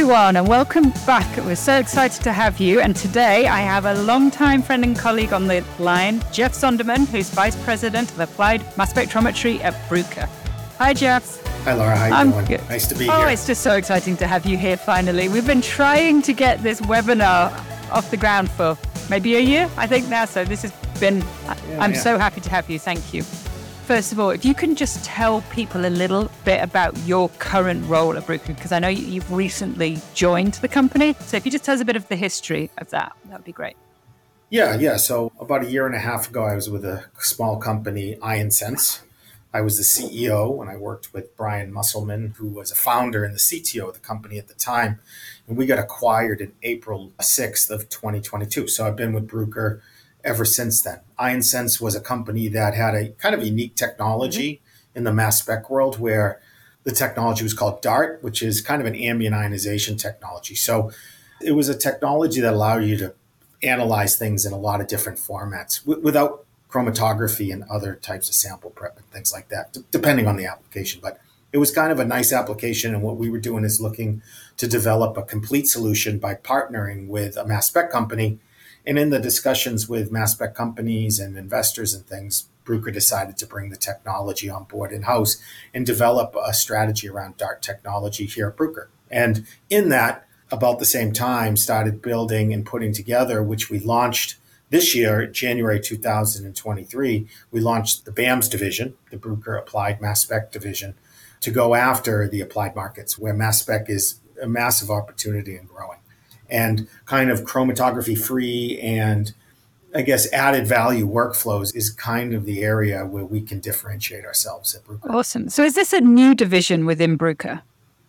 everyone, and welcome back. We're so excited to have you. And today I have a longtime friend and colleague on the line, Jeff Sonderman, who's Vice President of Applied Mass Spectrometry at Bruker. Hi, Jeff. Hi, Laura. How you doing? Good. Nice to be here. Oh, it's just so exciting to have you here finally. We've been trying to get this webinar off the ground for maybe a year, I think now. So this has been, I'm so happy to have you. Thank you. First of all, if you can just tell people a little bit about your current role at Bruker, because I know you've recently joined the company. So if you just tell us a bit of the history of that would be great. Yeah. So about a year and a half ago, I was with a small company, IonSense. I was the CEO, and I worked with Brian Musselman, who was a founder and the CTO of the company at the time. And we got acquired in April 6th of 2022. So I've been with Bruker ever since then. IonSense was a company that had a kind of unique technology in the mass spec world, where the technology was called DART, which is kind of an ambient ionization technology. So it was a technology that allowed you to analyze things in a lot of different formats without chromatography and other types of sample prep and things like that, depending on the application. But it was kind of a nice application. And what we were doing is looking to develop a complete solution by partnering with a mass spec company. And in the discussions with mass spec companies and investors and things, Bruker decided to bring the technology on board in-house and develop a strategy around DART technology here at Bruker. And in that, about the same time, started building and putting together, which we launched this year, January 2023, we launched the BAMS division, the Bruker Applied Mass Spec division, to go after the applied markets, where mass spec is a massive opportunity and growing. And kind of chromatography free and I guess added value workflows is kind of the area where we can differentiate ourselves at Bruker. Awesome. So is this a new division within Bruker?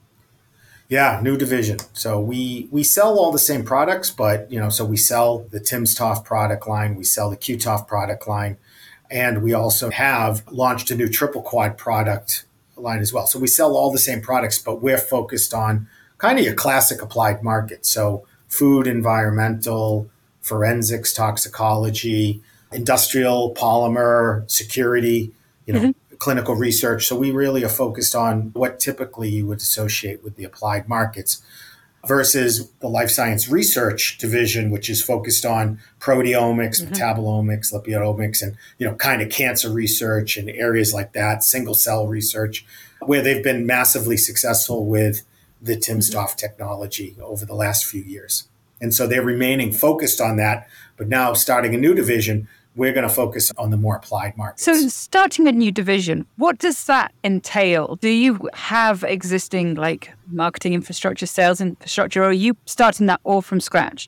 Yeah, new division. So we sell all the same products, but so we sell the timsTOF product line, we sell the QTOF product line, and we also have launched a new triple quad product line as well. So we sell all the same products, but we're focused on kind of your classic applied market. So food, environmental, forensics, toxicology, industrial, polymer, security, clinical research. So we really are focused on what typically you would associate with the applied markets versus the life science research division, which is focused on proteomics, metabolomics, lipidomics, and, kind of cancer research and areas like that, single cell research, where they've been massively successful with the timsTOF technology over the last few years. And so they're remaining focused on that, but now starting a new division, we're going to focus on the more applied markets. So starting a new division, what does that entail? Do you have existing marketing infrastructure, sales infrastructure, or are you starting that all from scratch?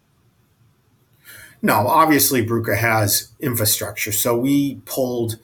No, obviously Bruker has infrastructure. So we pulled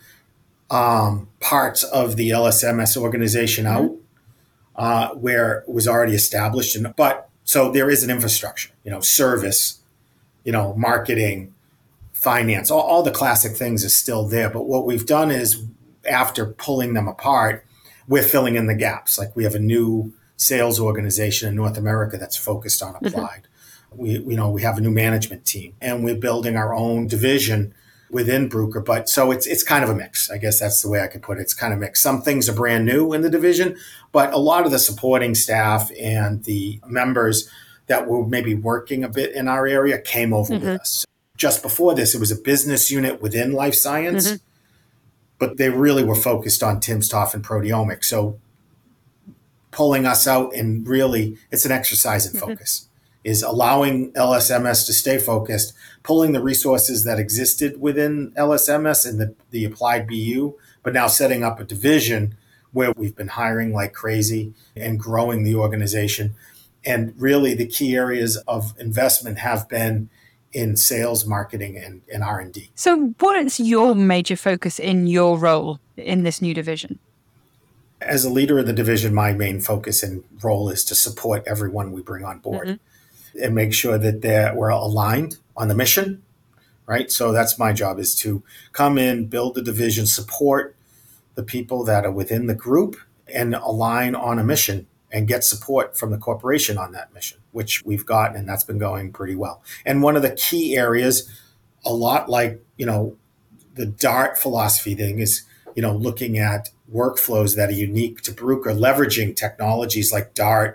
parts of the LSMS organization out where it was already established. So there is an infrastructure, service, marketing, finance, all the classic things are still there. But what we've done is after pulling them apart, we're filling in the gaps. Like we have a new sales organization in North America that's focused on applied. We have a new management team, and we're building our own division within Bruker. But so it's kind of a mix. I guess that's the way I could put it. It's kind of mixed. Some things are brand new in the division, but a lot of the supporting staff and the members that were maybe working a bit in our area came over with us. Just before this, it was a business unit within life science, but they really were focused on timsTOF and proteomics. So pulling us out, and really it's an exercise in focus, is allowing LSMS to stay focused, pulling the resources that existed within LSMS and the applied BU, but now setting up a division where we've been hiring like crazy and growing the organization. And really the key areas of investment have been in sales, marketing, and R&D. So what is your major focus in your role in this new division? As a leader of the division, my main focus and role is to support everyone we bring on board and make sure that we're aligned on the mission, right? So that's my job, is to come in, build the division, support the people that are within the group, and align on a mission and get support from the corporation on that mission, which we've gotten, and that's been going pretty well. And one of the key areas, a lot like, the DART philosophy thing, is, looking at workflows that are unique to Bruker, leveraging technologies like DART,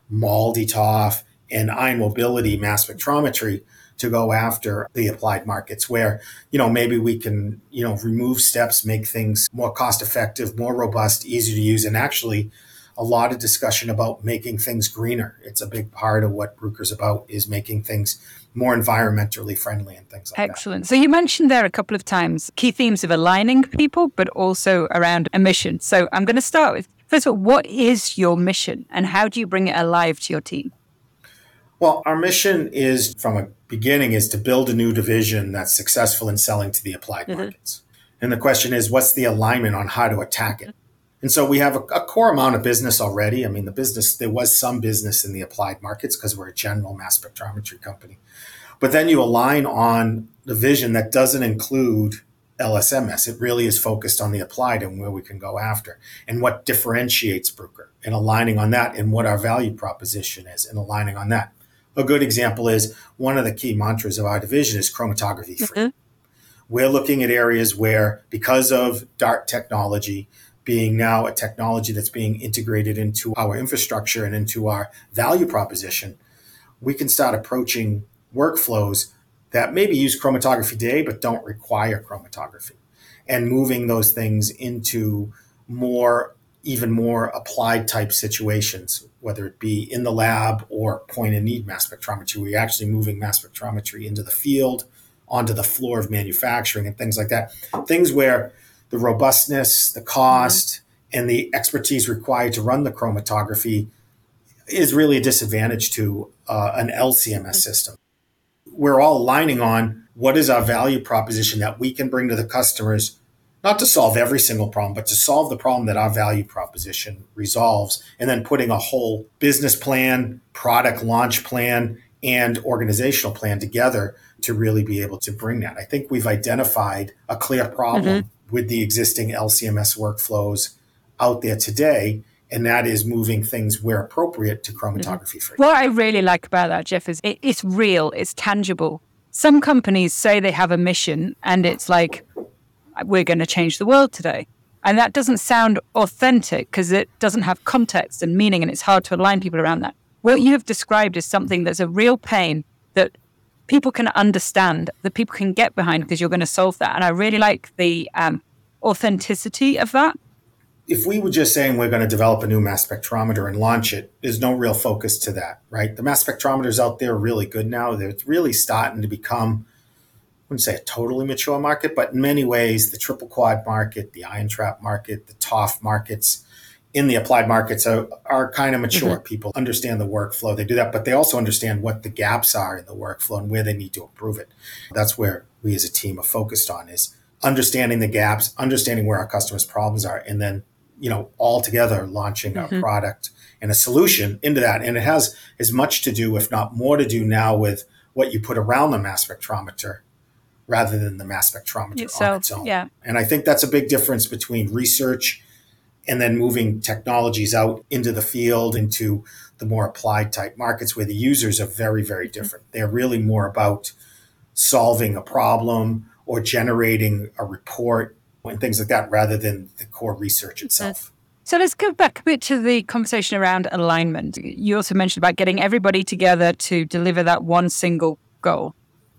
MALDI-TOF, and ion mobility mass spectrometry to go after the applied markets where, maybe we can, remove steps, make things more cost effective, more robust, easier to use, and actually a lot of discussion about making things greener. It's a big part of what Bruker's about, is making things more environmentally friendly and things like that. Excellent. So you mentioned there a couple of times key themes of aligning people, but also around a mission. So I'm going to start with, first of all, what is your mission and how do you bring it alive to your team? Well, our mission is, from a beginning, is to build a new division that's successful in selling to the applied markets. And the question is, what's the alignment on how to attack it? And so we have a core amount of business already. I mean, there was some business in the applied markets because we're a general mass spectrometry company. But then you align on the vision that doesn't include LSMS. It really is focused on the applied and where we can go after and what differentiates Bruker, and aligning on that and what our value proposition is and aligning on that. A good example is one of the key mantras of our division is chromatography free. We're looking at areas where, because of DART technology being now a technology that's being integrated into our infrastructure and into our value proposition, we can start approaching workflows that maybe use chromatography today but don't require chromatography, and moving those things into even more applied type situations, whether it be in the lab or point and need mass spectrometry. We're actually moving mass spectrometry into the field, onto the floor of manufacturing and things like that. Things where the robustness, the cost, and the expertise required to run the chromatography is really a disadvantage to an LCMS system. We're all aligning on what is our value proposition that we can bring to the customers, not to solve every single problem, but to solve the problem that our value proposition resolves, and then putting a whole business plan, product launch plan, and organizational plan together to really be able to bring that. I think we've identified a clear problem with the existing LCMS workflows out there today, and that is moving things where appropriate to chromatography free. What I really like about that, Jeff, is it's real, it's tangible. Some companies say they have a mission and it's like, we're going to change the world today. And that doesn't sound authentic because it doesn't have context and meaning, and it's hard to align people around that. What you have described is something that's a real pain that people can understand, that people can get behind because you're going to solve that. And I really like the authenticity of that. If we were just saying we're going to develop a new mass spectrometer and launch it, there's no real focus to that, right? The mass spectrometers out there are really good now. They're really starting to become, I wouldn't say a totally mature market, but in many ways, the triple quad market, the ion trap market, the TOF markets in the applied markets are kind of mature. People understand the workflow. They do that, but they also understand what the gaps are in the workflow and where they need to improve it. That's where we as a team are focused on, is understanding the gaps, understanding where our customers' problems are, and then, all together launching a product and a solution into that. And it has as much to do, if not more to do now, with what you put around the mass spectrometer rather than the mass spectrometer on its own. Yeah. And I think that's a big difference between research and then moving technologies out into the field, into the more applied type markets where the users are very, very different. They're really more about solving a problem or generating a report and things like that, rather than the core research itself. So let's go back a bit to the conversation around alignment. You also mentioned about getting everybody together to deliver that one single goal.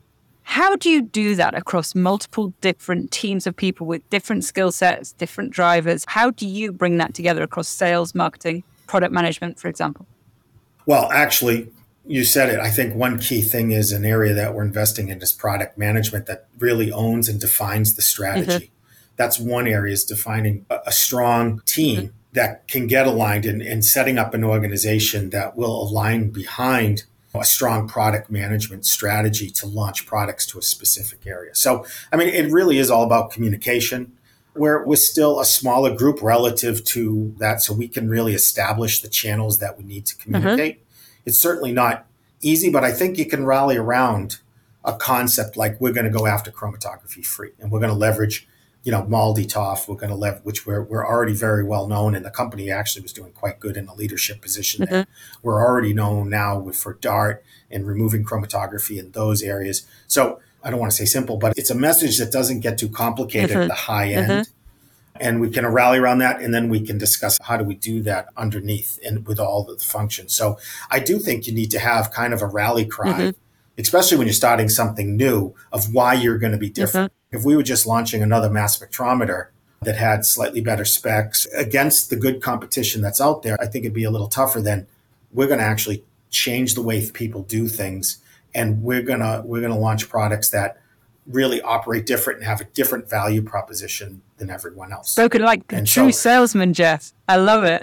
How do you do that across multiple different teams of people with different skill sets, different drivers? How do you bring that together across sales, marketing, product management, for example? Well, actually, you said it. I think one key thing is an area that we're investing in is product management that really owns and defines the strategy. That's one area, is defining a strong team that can get aligned and setting up an organization that will align behind a strong product management strategy to launch products to a specific area. So, it really is all about communication. We're still a smaller group relative to that, so we can really establish the channels that we need to communicate. It's certainly not easy, but I think you can rally around a concept like we're going to go after chromatography free, and we're going to leverage MALDI-TOF, we're going to which we're already very well known, and the company actually was doing quite good in a leadership position there. We're already known now for DART and removing chromatography in those areas. So I don't want to say simple, but it's a message that doesn't get too complicated at the high end. And we can rally around that, and then we can discuss how do we do that underneath and with all the functions. So I do think you need to have kind of a rally cry, especially when you're starting something new, of why you're going to be different. If we were just launching another mass spectrometer that had slightly better specs against the good competition that's out there, I think it'd be a little tougher. Than we're going to actually change the way people do things, and we're going to launch products that really operate different and have a different value proposition than everyone else. Spoken like a true salesman, Jeff. I love it.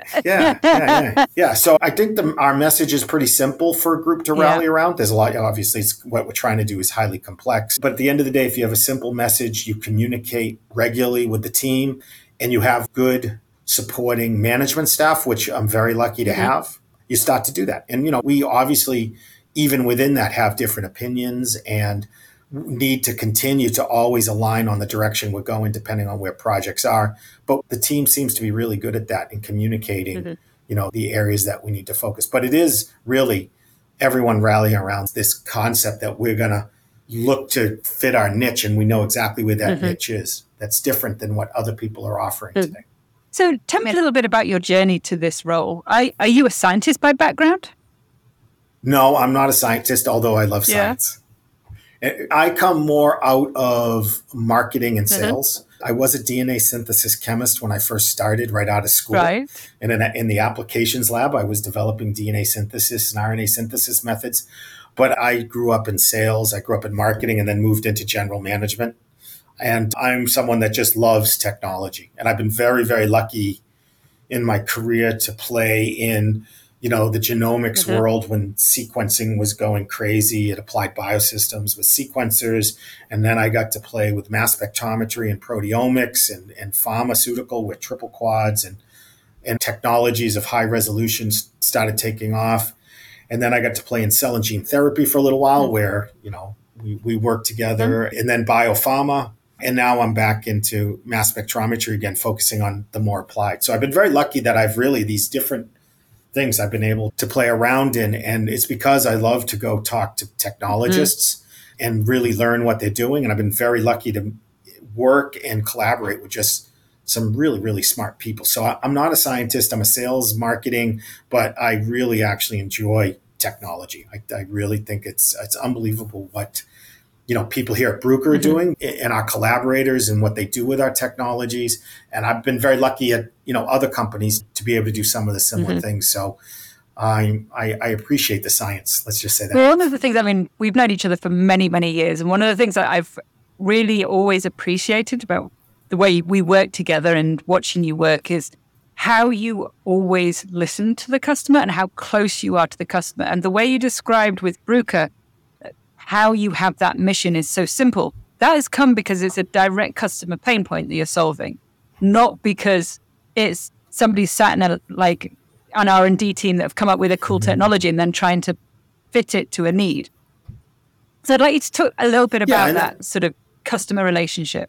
Yeah. So I think our message is pretty simple for a group to rally around. There's a lot, obviously, what we're trying to do is highly complex. But at the end of the day, if you have a simple message, you communicate regularly with the team, and you have good supporting management staff, which I'm very lucky to have, you start to do that. And, we obviously, even within that, have different opinions and need to continue to always align on the direction we're going, depending on where projects are. But the team seems to be really good at that in communicating, the areas that we need to focus. But it is really everyone rallying around this concept that we're going to look to fit our niche, and we know exactly where that niche is. That's different than what other people are offering today. So tell me a little bit about your journey to this role. Are you a scientist by background? No, I'm not a scientist, although I love science. I come more out of marketing and sales. I was a DNA synthesis chemist when I first started right out of school. Right. And in the applications lab, I was developing DNA synthesis and RNA synthesis methods. But I grew up in sales. I grew up in marketing and then moved into general management. And I'm someone that just loves technology. And I've been very, very lucky in my career to play in the genomics world when sequencing was going crazy at Applied Biosystems with sequencers. And then I got to play with mass spectrometry and proteomics and pharmaceutical with triple quads and technologies of high resolution started taking off. And then I got to play in cell and gene therapy for a little while where, we worked together, and then biopharma. And now I'm back into mass spectrometry again, focusing on the more applied. So I've been very lucky that I've really these different things I've been able to play around in. And it's because I love to go talk to technologists and really learn what they're doing. And I've been very lucky to work and collaborate with just some really, really smart people. So I'm not a scientist, I'm a sales marketing, but I really actually enjoy technology. I really think it's unbelievable what people here at Bruker are doing, and our collaborators and what they do with our technologies. And I've been very lucky at, other companies to be able to do some of the similar things. So I appreciate the science. Let's just say that. Well, one of the things, we've known each other for many, many years. And one of the things that I've really always appreciated about the way we work together and watching you work is how you always listen to the customer and how close you are to the customer. And the way you described with Bruker, how you have that mission is so simple. That has come because it's a direct customer pain point that you're solving, not because it's somebody sat in an R&D team that have come up with a cool technology and then trying to fit it to a need. So I'd like you to talk a little bit about that sort of customer relationship.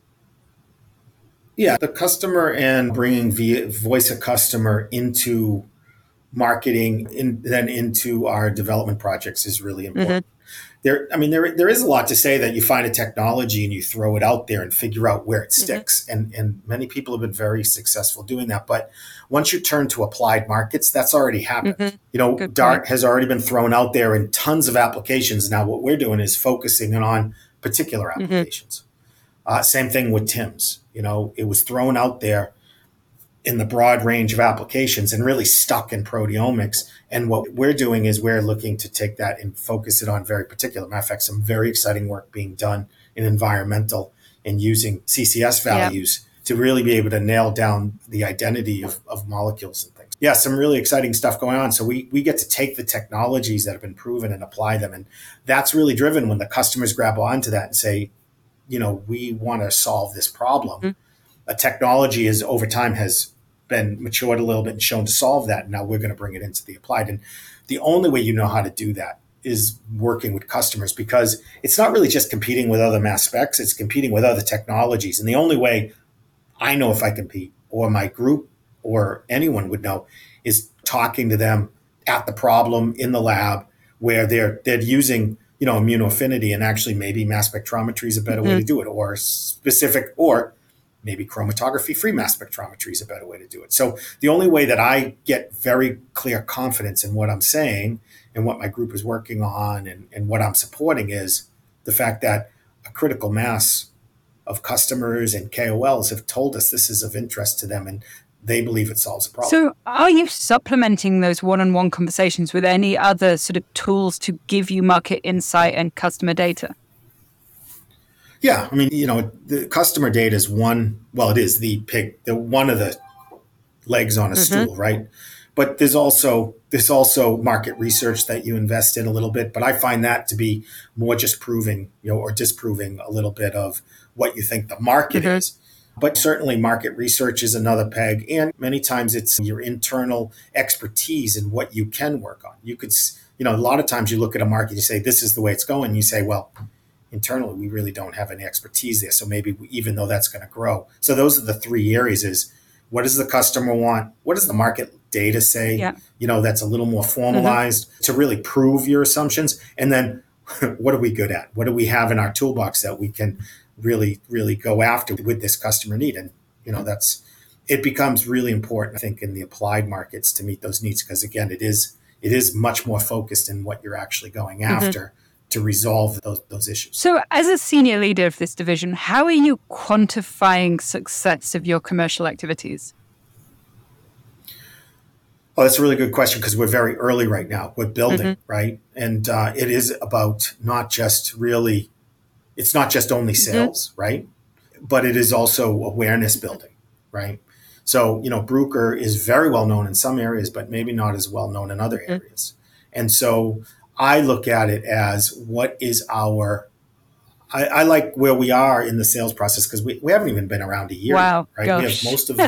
Yeah, the customer and bringing voice of customer into marketing and then into our development projects is really important. There is a lot to say that you find a technology and you throw it out there and figure out where it sticks. And many people have been very successful doing that. But once you turn to applied markets, that's already happened. DART has already been thrown out there in tons of applications. Now, what we're doing is focusing on particular applications. Same thing with TIMS. It was thrown out there in the broad range of applications and really stuck in proteomics. And what we're doing is we're looking to take that and focus it on very particular. Matter of fact, some very exciting work being done in environmental and using CCS values to really be able to nail down the identity of molecules and things. Yeah, some really exciting stuff going on. So we get to take the technologies that have been proven and apply them. And that's really driven when the customers grab onto that and say, we want to solve this problem. A technology is over time has been matured a little bit and shown to solve that. And now we're going to bring it into the applied. And the only way you know how to do that is working with customers, because it's not really just competing with other mass specs, it's competing with other technologies. And the only way I know if I compete, or my group or anyone would know, is talking to them at the problem in the lab where they're using immunoaffinity, and actually maybe mass spectrometry is a better way to do it, or specific, or maybe chromatography-free mass spectrometry is a better way to do it. So the only way that I get very clear confidence in what I'm saying and what my group is working on and what I'm supporting is the fact that a critical mass of customers and KOLs have told us this is of interest to them and they believe it solves a problem. So are you supplementing those one-on-one conversations with any other sort of tools to give you market insight and customer data? Yeah, I mean, the customer data is it is the one of the legs on a stool, right? But there's also market research that you invest in a little bit, but I find that to be more just proving, or disproving a little bit of what you think the market is. But certainly market research is another peg. And many times it's your internal expertise and what you can work on. You could, a lot of times you look at a market, you say, this is the way it's going. You say, well, internally, we really don't have any expertise there. So maybe even though that's going to grow. So those are the three areas is what does the customer want? What does the market data say? Yeah. That's a little more formalized to really prove your assumptions. And then what are we good at? What do we have in our toolbox that we can really, really go after with this customer need? And, it becomes really important, I think, in the applied markets to meet those needs. Because again, it is much more focused in what you're actually going after to resolve those issues. So as a senior leader of this division, how are you quantifying success of your commercial activities? Oh, that's a really good question because we're very early right now. We're building, right? And it is about it's not just only sales, right? But it is also awareness building, right? So, Bruker is very well known in some areas, but maybe not as well known in other areas. And so I look at it as what is I like where we are in the sales process because we haven't even been around a year. Wow, right? gosh. We have most of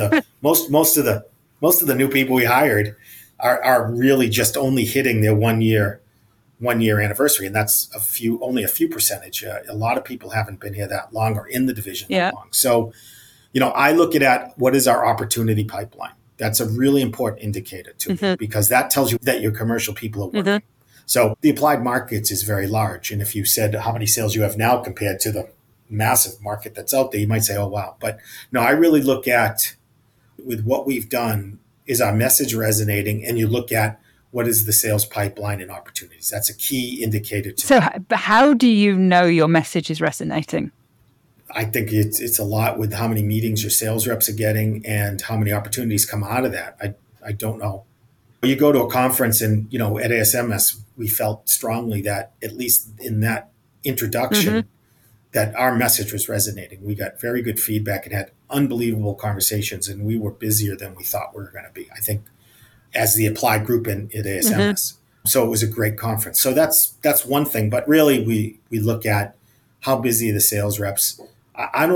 the new people we hired are really just only hitting their one year anniversary, and that's only a few percentage. A lot of people haven't been here that long or in the division that long. So, I look at what is our opportunity pipeline. That's a really important indicator to me because that tells you that your commercial people are working. So the applied markets is very large. And if you said how many sales you have now compared to the massive market that's out there, you might say, oh, wow. But no, I really look at with what we've done, is our message resonating? And you look at what is the sales pipeline and opportunities. That's a key indicator. So how do you know your message is resonating? I think it's a lot with how many meetings your sales reps are getting and how many opportunities come out of that. I don't know. You go to a conference and, at ASMS, we felt strongly that at least in that introduction, that our message was resonating. We got very good feedback and had unbelievable conversations, and we were busier than we thought we were going to be, I think, as the applied group at ASMS. So it was a great conference. So that's one thing. But really, we look at how busy the sales reps. I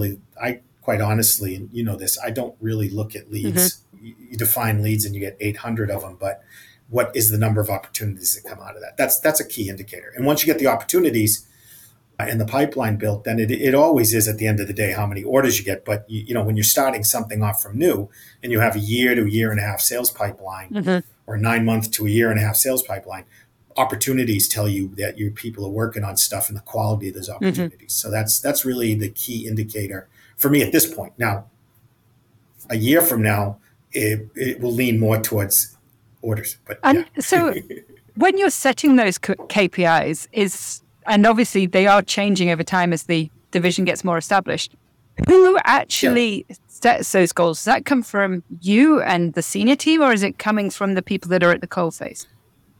quite honestly, and you know this, I don't really look at leads. You define leads and you get 800 of them, but what is the number of opportunities that come out of that? That's a key indicator. And once you get the opportunities and the pipeline built, then it always is at the end of the day how many orders you get. But when you're starting something off from new and you have a year to a year and a half sales pipeline or 9 month to a year and a half sales pipeline, opportunities tell you that your people are working on stuff and the quality of those opportunities. So that's really the key indicator for me at this point. Now, a year from now, it will lean more towards orders. But so when you're setting those KPIs, and obviously they are changing over time as the division gets more established, who actually sets those goals? Does that come from you and the senior team, or is it coming from the people that are at the coalface?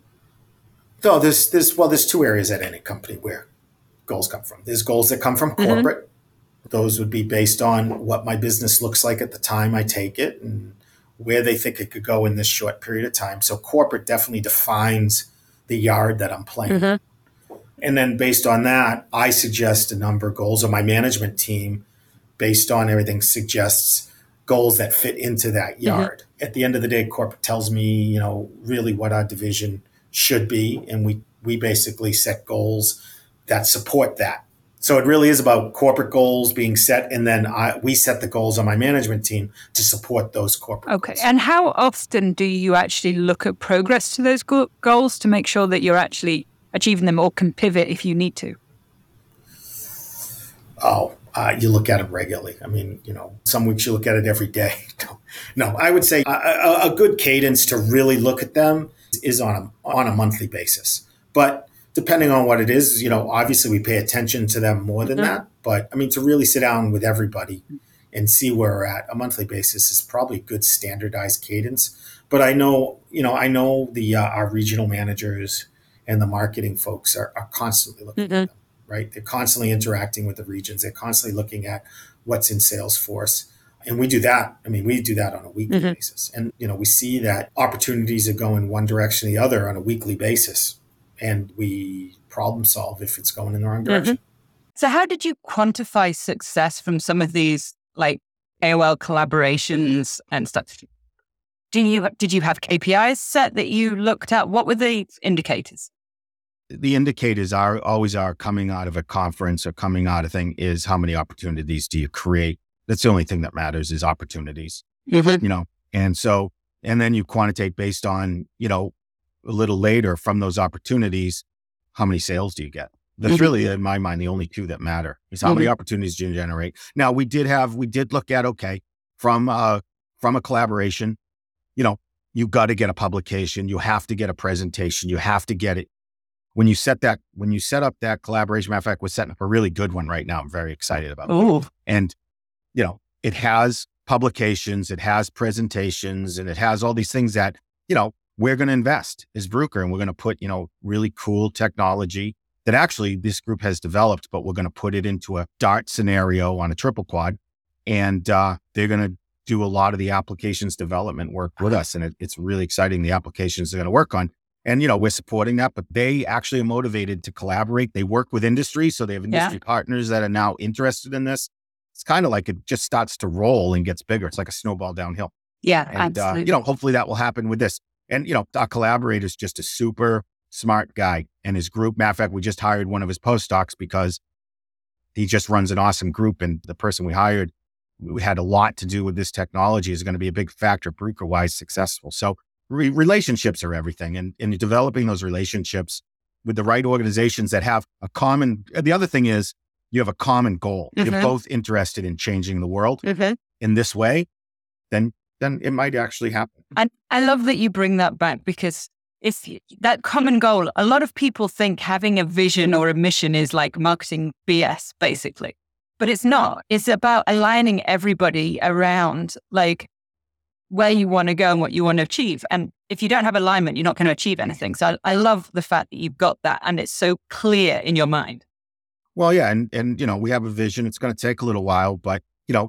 No, there's two areas at any company where goals come from. There's goals that come from corporate. Those would be based on what my business looks like at the time I take it and where they think it could go in this short period of time. So corporate definitely defines the yard that I'm playing. And then based on that, I suggest a number of goals, or my management team, based on everything, suggests goals that fit into that yard. At the end of the day, corporate tells me, really what our division should be. And we basically set goals that support that. So it really is about corporate goals being set, and then we set the goals on my management team to support those corporate goals. And how often do you actually look at progress to those goals to make sure that you're actually achieving them, or can pivot if you need to? Oh, You look at it regularly. I mean, some weeks you look at it every day. No, I would say a good cadence to really look at them is on a monthly basis. But depending on what it is, obviously we pay attention to them more than that. But I mean, to really sit down with everybody and see where we're at, a monthly basis is probably a good standardized cadence. But I know the our regional managers and the marketing folks are constantly looking at them, right? They're constantly interacting with the regions. They're constantly looking at what's in Salesforce. And we do that. I mean, we do that on a weekly basis. And, we see that opportunities are going one direction or the other on a weekly basis. And we problem solve if it's going in the wrong direction. So how did you quantify success from some of these like AOL collaborations and stuff? Did you have KPIs set that you looked at? What were the indicators? The indicators are always coming out of a conference or coming out of thing is how many opportunities do you create? That's the only thing that matters is opportunities, and then you quantitate based on, a little later from those opportunities, how many sales do you get? That's really, in my mind, the only two that matter is how many opportunities do you generate? Now we did look at, from a collaboration, you got to get a publication, you have to get a presentation, you have to get it. When you set up that collaboration, matter of fact, we're setting up a really good one right now. I'm very excited about it. And, it has publications, it has presentations, and it has all these things that, we're going to invest as Bruker, and we're going to put, really cool technology that actually this group has developed, but we're going to put it into a DART scenario on a triple quad. And they're going to do a lot of the applications development work with us. And it's really exciting, the applications they're going to work on. And, we're supporting that, but they actually are motivated to collaborate. They work with industry. So they have industry partners that are now interested in this. It's kind of like it just starts to roll and gets bigger. It's like a snowball downhill. Yeah, and, absolutely. Hopefully that will happen with this. And, our collaborator is just a super smart guy, and his group, matter of fact, we just hired one of his postdocs because he just runs an awesome group. And the person we hired, we had a lot to do with this technology, is going to be a big factor, Bruker-wise successful. So relationships are everything. And developing those relationships with the right organizations that have the other thing is you have a common goal. You're both interested in changing the world in this way, then it might actually happen. And I love that you bring that back, because if that common goal, a lot of people think having a vision or a mission is like marketing BS, basically. But it's not. It's about aligning everybody around like where you want to go and what you want to achieve. And if you don't have alignment, you're not going to achieve anything. So I love the fact that you've got that and it's so clear in your mind. Well, yeah. And we have a vision. It's going to take a little while, but,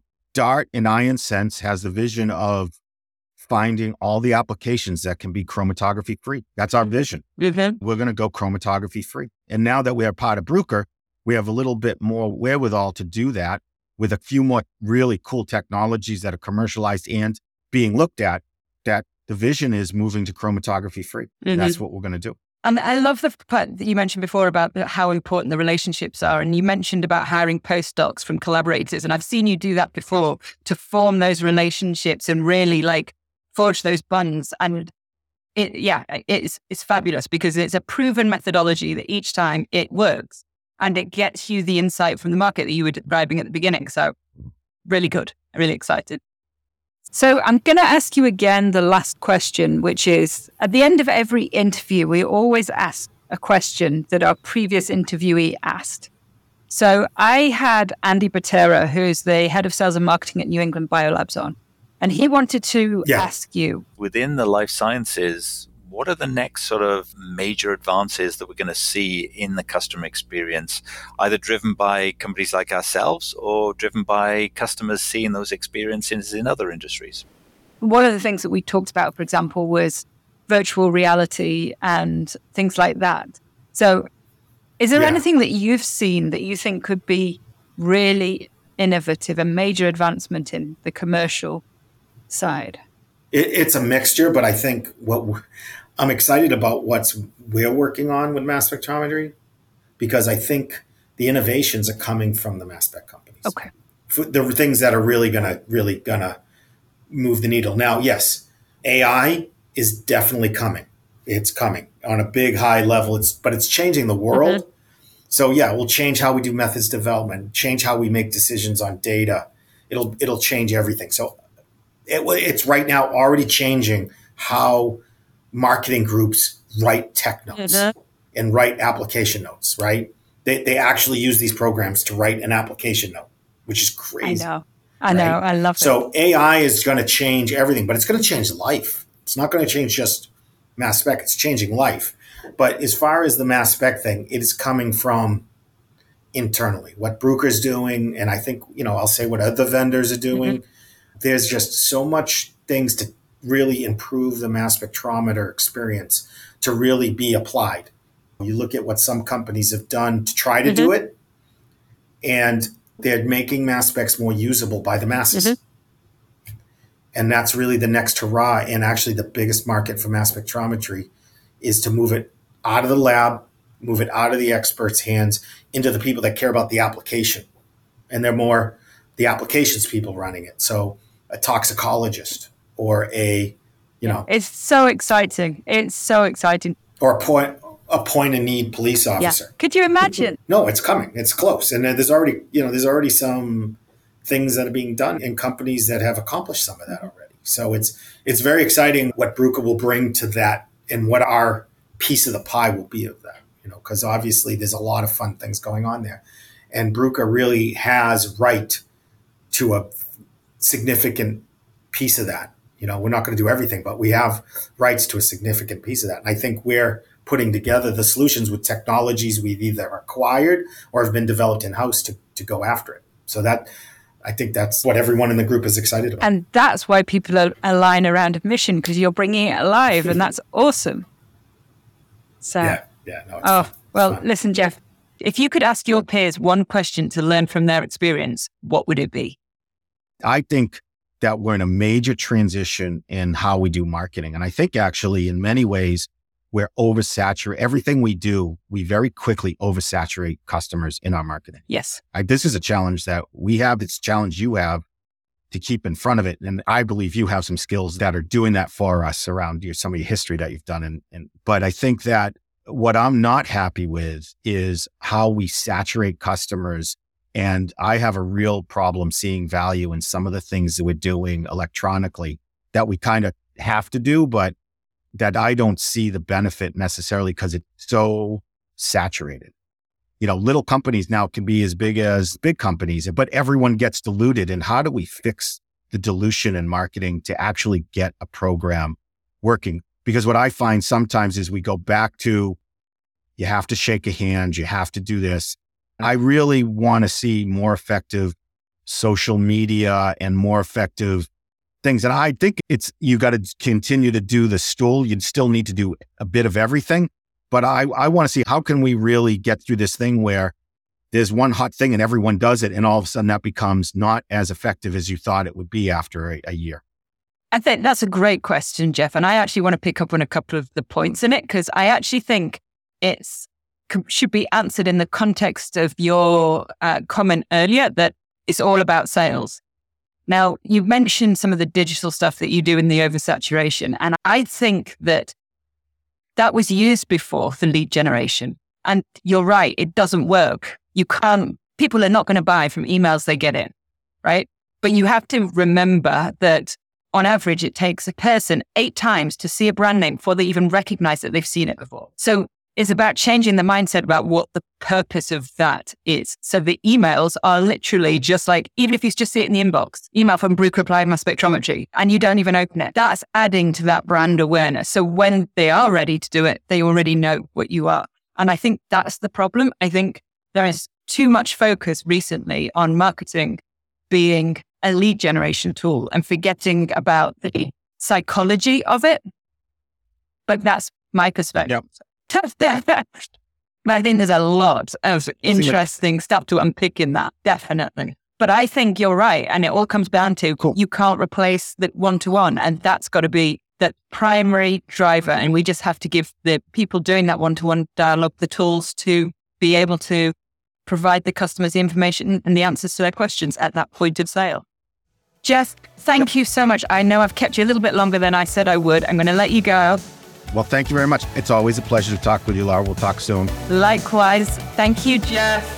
DART and IonSense has the vision of finding all the applications that can be chromatography free. That's our vision. We're going to go chromatography free. And now that we are part of Bruker, we have a little bit more wherewithal to do that with a few more really cool technologies that are commercialized and being looked at, that the vision is moving to chromatography free. That's what we're going to do. And I love the part that you mentioned before about how important the relationships are. And you mentioned about hiring postdocs from collaborators. And I've seen you do that before to form those relationships and really like forge those bonds. And it's fabulous because it's a proven methodology that each time it works and it gets you the insight from the market that you were describing at the beginning. So really good. Really excited. So I'm going to ask you again the last question, which is at the end of every interview, we always ask a question that our previous interviewee asked. So I had Andy Patera, who is the head of sales and marketing at New England Biolabs on, and he wanted to ask you. Within the life sciences, what are the next sort of major advances that we're going to see in the customer experience, either driven by companies like ourselves or driven by customers seeing those experiences in other industries? One of the things that we talked about, for example, was virtual reality and things like that. So is there anything that you've seen that you think could be really innovative, a major advancement in the commercial side? It's a mixture, but I think I'm excited about what we're working on with mass spectrometry, because I think the innovations are coming from the mass spec companies. Okay. The things that are really gonna move the needle. Now, yes, AI is definitely coming. It's coming on a big high level. But it's changing the world. So yeah, we'll change how we do methods development, change how we make decisions on data. It'll change everything. So it's right now already changing how marketing groups write tech notes and write application notes, right? They actually use these programs to write an application note, which is crazy. I know. I love it. So AI is going to change everything, but it's going to change life. It's not going to change just mass spec. It's changing life. But as far as the mass spec thing, it is coming from internally. What Bruker's doing, and I think, I'll say what other vendors are doing. There's just so much things to really improve the mass spectrometer experience to really be applied. You look at what some companies have done to try to do it, and they're making mass specs more usable by the masses. And that's really the next hurrah. And actually the biggest market for mass spectrometry is to move it out of the lab, move it out of the experts' hands into the people that care about the application. And they're more the applications people running it. So a toxicologist or It's so exciting. It's so exciting. Or a point of need police officer. Yeah. Could you imagine? No, it's coming. It's close. And there's already some things that are being done in companies that have accomplished some of that already. So it's very exciting what Bruker will bring to that and what our piece of the pie will be of that, because obviously there's a lot of fun things going on there. And Bruker really has right to a significant piece of that. We're not going to do everything, but we have rights to a significant piece of that. And I think we're putting together the solutions with technologies we've either acquired or have been developed in-house to go after it. So I think that's what everyone in the group is excited about. And that's why people align around a mission, because you're bringing it alive, and that's awesome. So, fun. Well, listen, Jeff, if you could ask your peers one question to learn from their experience, what would it be? I think that we're in a major transition in how we do marketing. And I think actually in many ways, we're oversaturate. Everything we do, we very quickly oversaturate customers in our marketing. Yes. This is a challenge that we have. It's a challenge you have to keep in front of it. And I believe you have some skills that are doing that for us around some of your history that you've done. But I think that what I'm not happy with is how we saturate customers. And I have a real problem seeing value in some of the things that we're doing electronically that we kind of have to do, but that I don't see the benefit necessarily because it's so saturated. Little companies now can be as big as big companies, but everyone gets diluted. And how do we fix the dilution in marketing to actually get a program working? Because what I find sometimes is we go back to, you have to shake a hand, you have to do this. I really want to see more effective social media and more effective things. And I think you got to continue to do the stool. You'd still need to do a bit of everything. But I want to see how can we really get through this thing where there's one hot thing and everyone does it. And all of a sudden that becomes not as effective as you thought it would be after a year. I think that's a great question, Jeff. And I actually want to pick up on a couple of the points in it, because I actually think should be answered in the context of your comment earlier that it's all about sales. Now, you mentioned some of the digital stuff that you do in the oversaturation, and I think that was used before for lead generation. And you're right, it doesn't work. People are not going to buy from emails they get in, right? But you have to remember that on average, it takes a person 8 times to see a brand name before they even recognize that they've seen it before. So it's about changing the mindset about what the purpose of that is. So the emails are literally just like, even if you just see it in the inbox, email from Bruker Applied Mass Spectrometry, and you don't even open it, that's adding to that brand awareness. So when they are ready to do it, they already know what you are. And I think that's the problem. I think there is too much focus recently on marketing being a lead generation tool and forgetting about the psychology of it. But that's my perspective. Yep. I think there's a lot of interesting stuff to unpick in that, definitely. But I think you're right. And it all comes down to you can't replace the one-to-one. And that's got to be the primary driver. And we just have to give the people doing that one-to-one dialogue the tools to be able to provide the customers the information and the answers to their questions at that point of sale. Jeff, thank you so much. I know I've kept you a little bit longer than I said I would. I'm going to let you go. Well, thank you very much. It's always a pleasure to talk with you, Laura. We'll talk soon. Likewise. Thank you, Jeff.